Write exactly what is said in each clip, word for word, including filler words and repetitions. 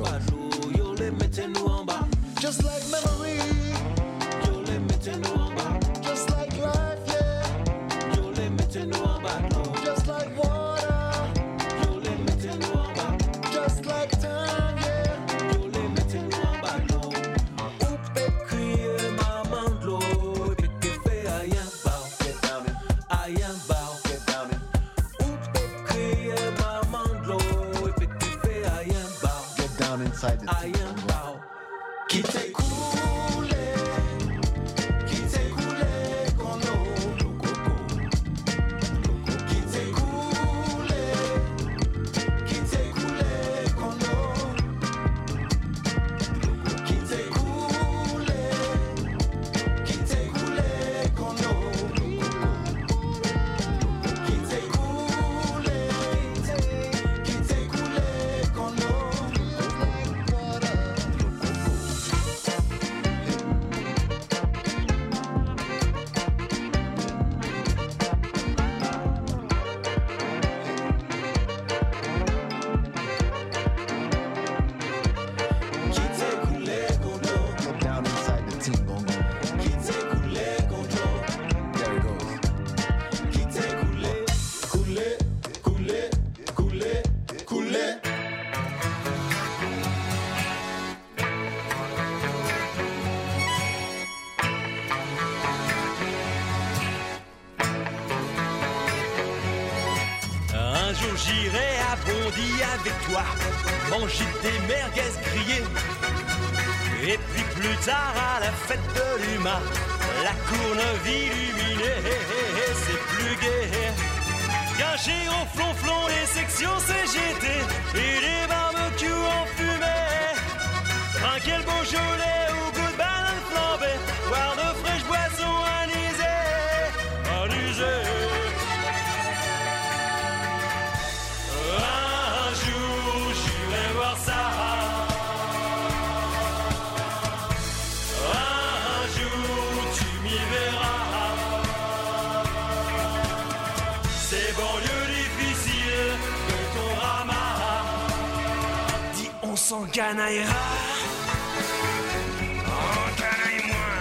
bas de l'eau, yo les mettez-nous en bas. Just like memory, yo les mettez-nous en bas. Just like life, yeah, yo les mettez-nous en bas de l'eau. Just like water, yo les mettez-nous en bas. Just like time, yeah, yo les mettez-nous en bas de l'eau. Ou peut crier maman de l'eau, et puis que fait aïe un bao, get down it, aïe un bao, get down it. Ou peut crier maman de l'eau, et puis que fait aïe un bao, get down inside the aïe un bao. Qui t'est coulé, qui t'est coulé con l'eau, l'eau coco. Qui t'est coulé, qui t'est coulé con l'eau. Qui t'est coulé, qui t'est coulé con l'eau. Qui t'est coulé, qui t'est coulé con l'eau. Un jour j'irai à Bondy avec toi, manger des merguez grillées. Et puis plus tard à la fête de l'Huma, la Courneuve illuminée, c'est plus gai. Gâché au flonflon les sections C G T et les barbecues en fumée. Tranquille Beaujolais au goût de banane flambée, boire de fraîches boissons anisées, anisées. Un jour j'irai voir ça. Un jour tu m'y verras. Ces banlieues difficiles de ton ramas. Dis on s'en canaillera. En canaille-moi.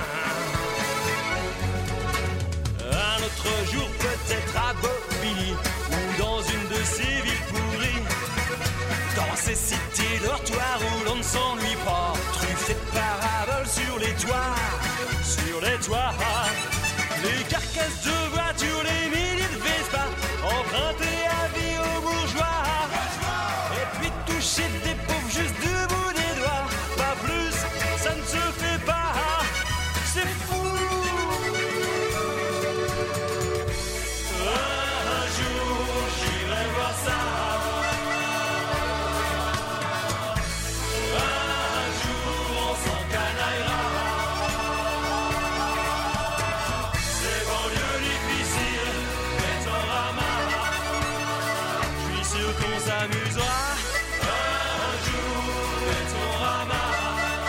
Un autre jour peut-être à Bobigny ou dans une de ces villes pourries. Dans ces cités dortoirs où l'on ne s'ennuie pas, truffées de paraboles sur les toits, sur les toits. Les carcasses de voitures, les milliers de Vespa, empruntés à vie aux bourgeois. Et puis toucher des pauvres juste du bout des doigts, pas plus, ça ne se fait pas. C'est fou. Un jour j'irai voir ça. Un jour on s'en canaillera. Ces banlieues difficiles, mais en ramas. Je suis sûr qu'on s'amusera. Un jour, mais en ramas.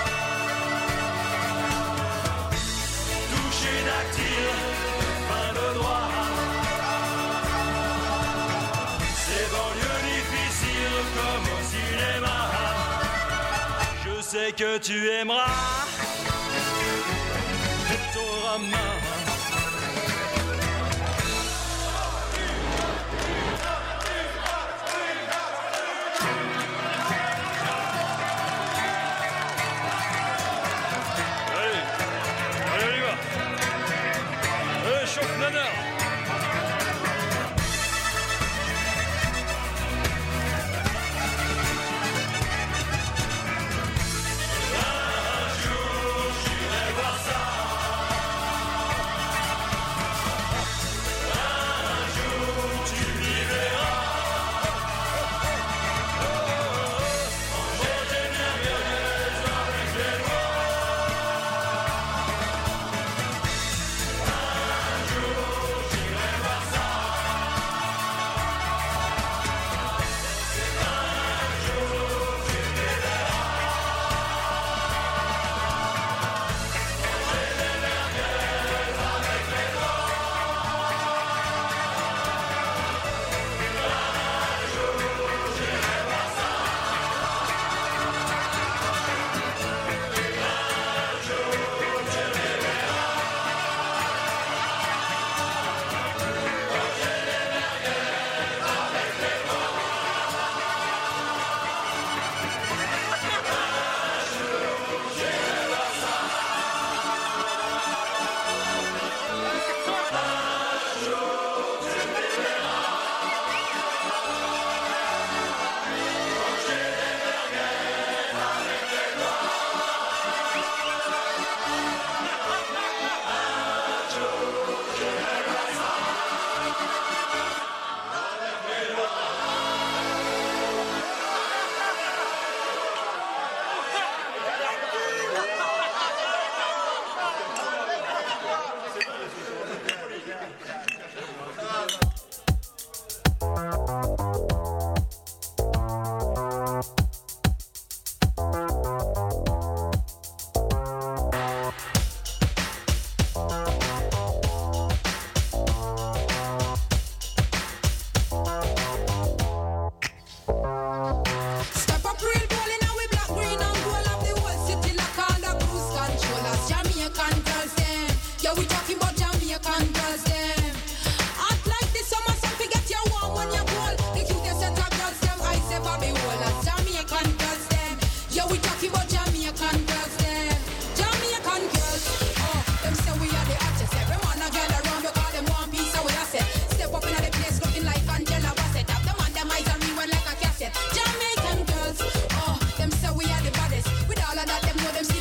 Toucher dactyle, fin de droit. Ces banlieues difficiles comme au cinéma. Je sais que tu aimeras Pétorama. Allez, allez, on y va. Allez, chauffe nana. Un jour j'irai voir ça.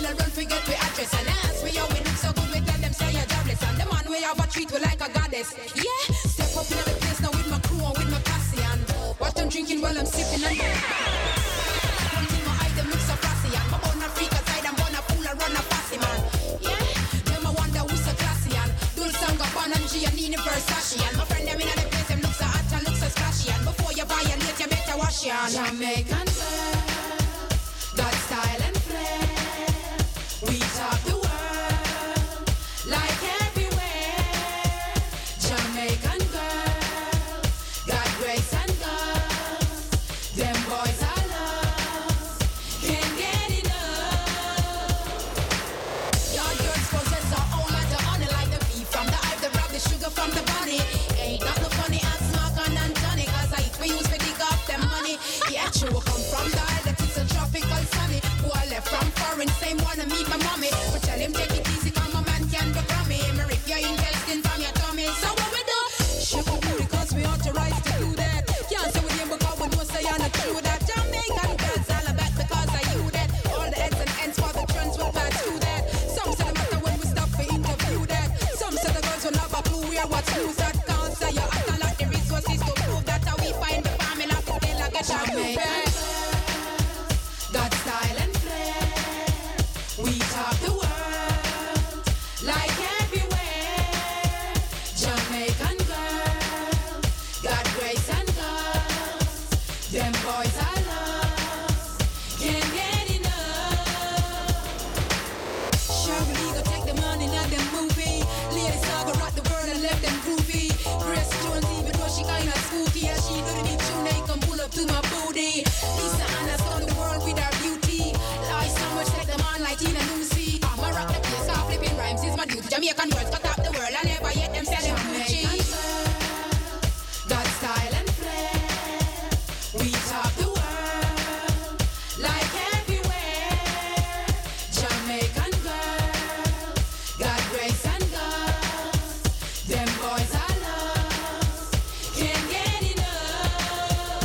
a run, forget we address. And ask me how we look so good, we tell them say you're jobless. And the man we have a treat we like a goddess. Yeah, step up in the place now with my crew and with my posse. And watch them drinking while I'm sipping and one thing my eye, them look so classy. And my own a freak aside, I'm gonna fool and run a fussy man. Yeah, them I wonder who's so classy. And Dul Sanga, Ban and G and Nini Versace. And my friend them in the place, them look so hot and look so splashy. And before you violate, you better wash your hands. Jamaican girl, got style and flair. We top the world like everywhere. Jamaican girl, got grace and guts. Them boys are lost, can't get enough. Your girls possess a whole lot of honey, like the beef from the hive, the rub, the sugar from the bunny. Ain't got no funny and smoke and Johnny, cause I eat we use to dig up them money. Yeah, true, come from the hive, that it's a tropical sunny. Who I left from foreign, same wanna meet my mommy. But tell him take it easy, cause my man can be crummy. Me rip your intestine from your tummy. So what we do? Sugar booty, cause we authorized to do that. Can't say with him because we know say you're not true that. Jamaican girls all about because I you that. All the heads and ends for the trends will pass through that. Some say the matter when we stop for interview that. Some say the girls will have a clue where what's news that. Can't say you act a lot the resources to prove that. How we find the family of the still like a Jamaican. Got style and flair. We top the world like everywhere. Jamaican girl, got grace and guts. Them boys are lost, can't get enough. Shirley go take the money, not them movie. Lady Saga rock the world and left them groovy. Grace Jones, even though she kinda spooky, and she do the big tune, they come pull up to my booty. Lisa Anna's on the world with her beauty. Lies so much like the man like Tina Lucy. I'm a rock the place, stop flipping rhymes is my duty. Jamaican girls cut up the world, I never yet them sell them Gucci. Got style and flair. We top the world like everywhere. Jamaican girl, got grace and guts. Them boys are lost, can't get enough.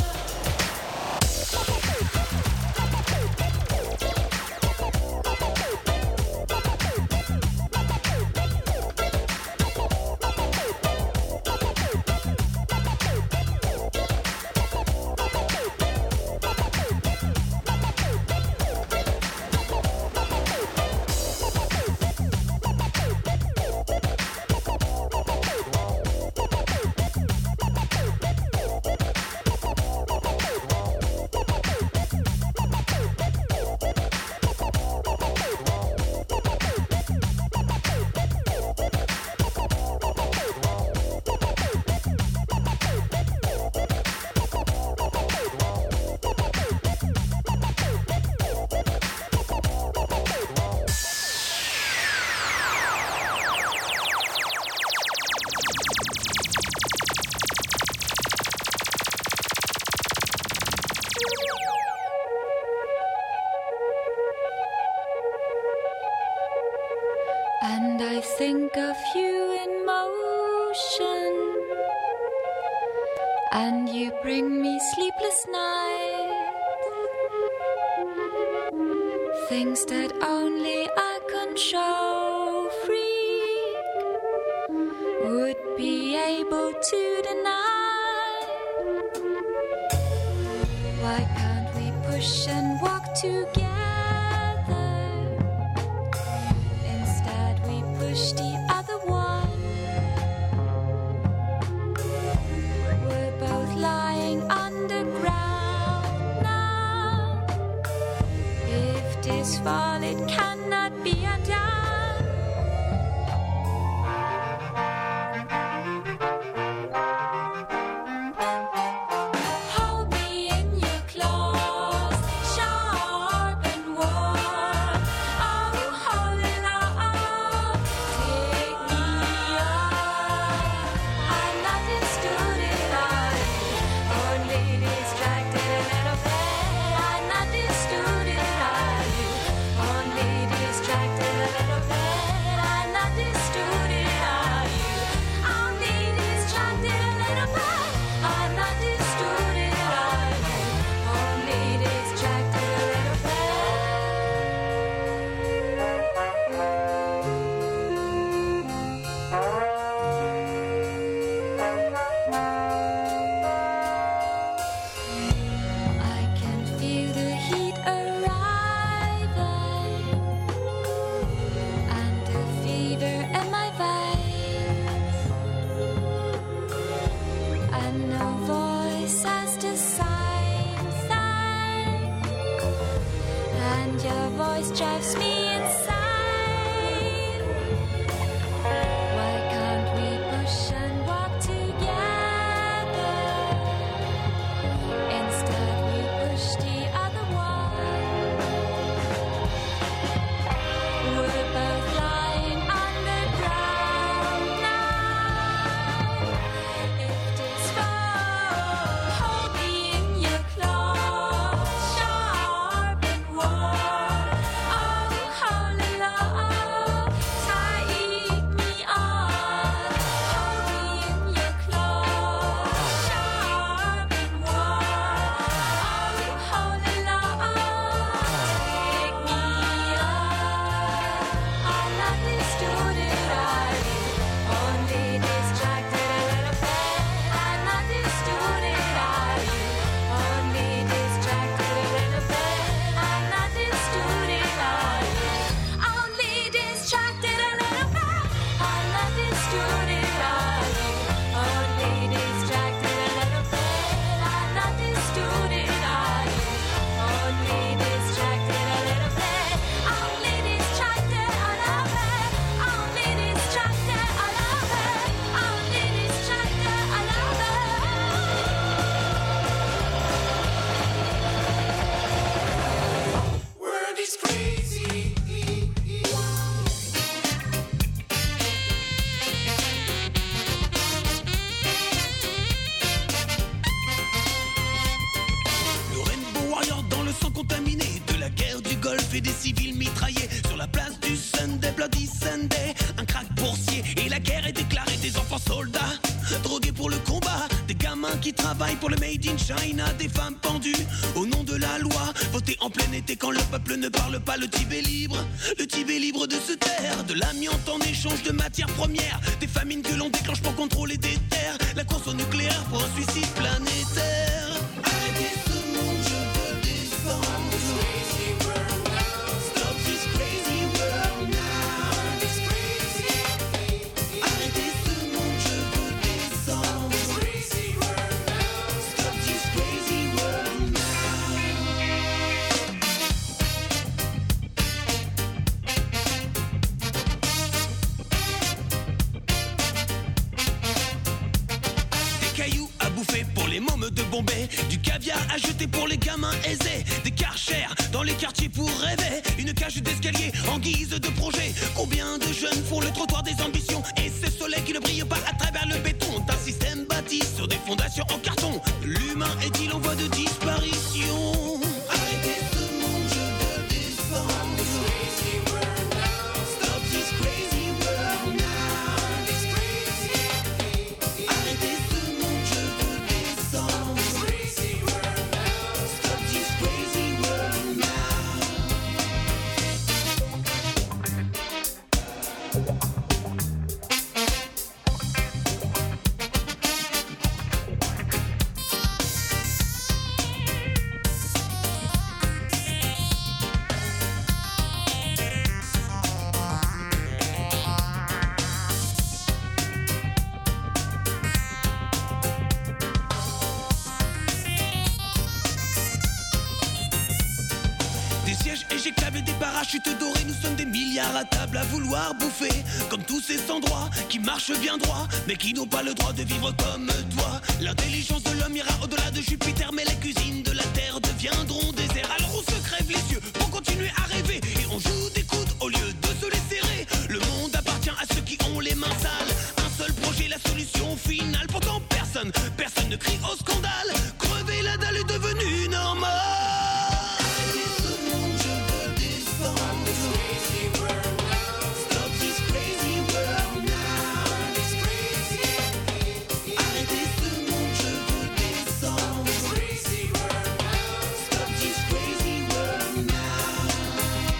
And I think of you in motion, and you bring me sleepless nights, things that only a control freak would be able to deny. Why can't we push and walk together? Push the other one. We're both lying underground now. If this fall, it cannot be undone. Hold me in your claws, sharp and warm. Oh, holding on. Distracted a little bit, I'm not distorted, are you? Only loneliness drives me insane. Why can't we push and walk together? Instead we push the other one. We're both lying underground now. If this fall, hold me in your claws, sharp and warm. Oh, holy love, take me on. Hold me in your claws, sharp and warm. Oh, holy love, take me on. All understood it, are you only distracted a little bit? I'm understood it, are you only distracted a little bit? I'm understood it, are you only distracted a little bit? I'm understood it, are you only distracted a little bit? I'm understood it, are you only distracted a little bit? Only distracted a little bit. Only distracted a little bit. Only distracted a little bit. World is crazy. Le Rainbow Warrior dans le sang contaminé de la guerre du Golfe et des civils mitraillés sur la place du Sunday, Bloody Sunday. Un crack boursier et la guerre est déclarée. Des enfants soldats drogués pour le combat, des gamins qui travaillent pour le Made in China, des femmes pendues au nom de la loi. Voter en plein été quand le peuple ne parle pas. Le Tibet libre, le Tibet libre de se taire. De l'amiante en échange de matières premières, des famines que l'on déclenche pour contrôler des terres. La course au nucléaire pour un suicide planétaire. Arrêtez ce monde, je veux descendre. Stop this crazy world now. Arrêtez ce monde, je veux descendre. Stop this crazy world now. Des cailloux à bouffer pour les mômes de Bombay, du caviar à jeter pour les gamins aisés, des Karcher dans les quartiers pour rêver, une cage d'escalier en guise de projet. Combien de jeunes font le trottoir des ambitions et ce soleil qui ne brille pas à travers le béton d'un système bâti sur des fondations en carton. L'humain est-il en voie de disparition? Arrêtez ce monde, je veux descendre. Stop this crazy world now. Arrêtez ce monde, je veux descendre. Stop this crazy world now. Des sièges éjectables et des parachutes dorés, nous sommes des milliards à table à vouloir bouffer. Comme tous ces sans-droits qui marchent bien droit, mais qui n'ont pas le droit de vivre comme toi. L'intelligence de l'homme ira au-delà de Jupiter, mais les cuisines de la Terre deviendront déserts. Alors on se crève les yeux pour continuer à rêver, et on joue des coudes au lieu de se les serrer. Le monde appartient à ceux qui ont les mains sales. Un seul projet, la solution finale. Pourtant personne, personne ne crie au scandale. Crever la dalle est devenue normale. Arrêtez ce monde, je veux descendre. Stop this crazy world now. Arrêtez ce monde, je veux descendre. Stop this crazy world now.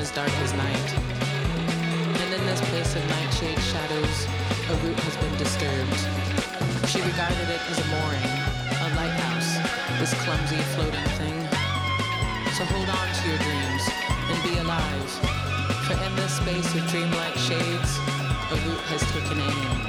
as dark as night. And in this place of nightshade shadows, a root has been disturbed. She regarded it as a mooring, a lighthouse, this clumsy floating thing. So hold on to your dreams and be alive, for in this space of dreamlike shades, a root has taken aim.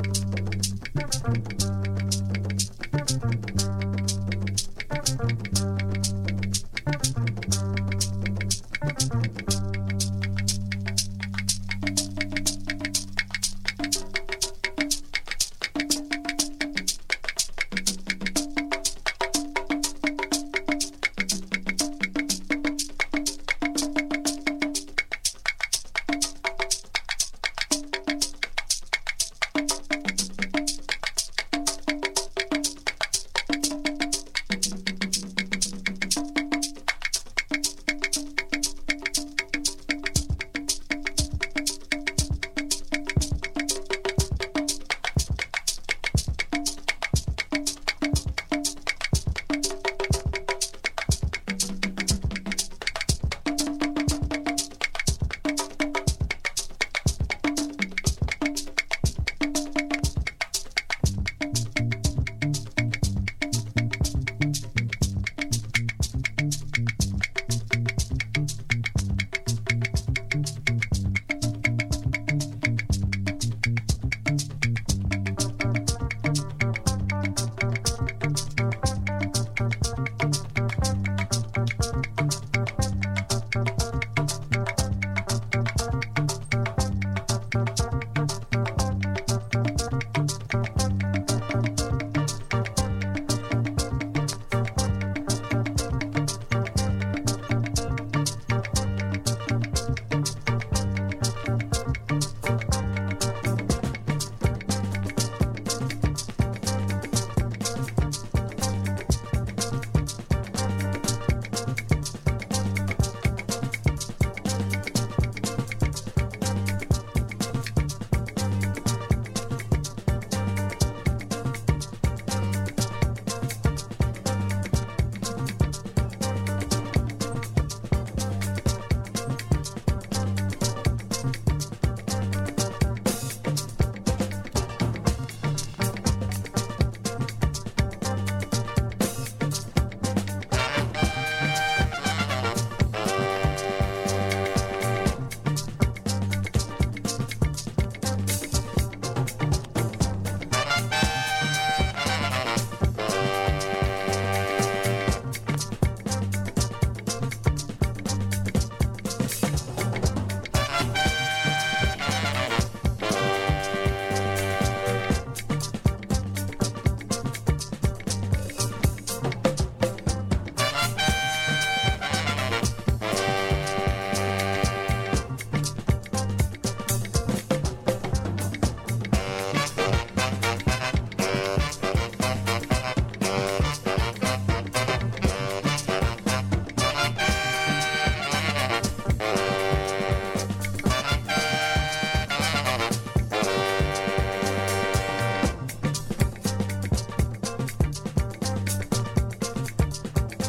Thank you.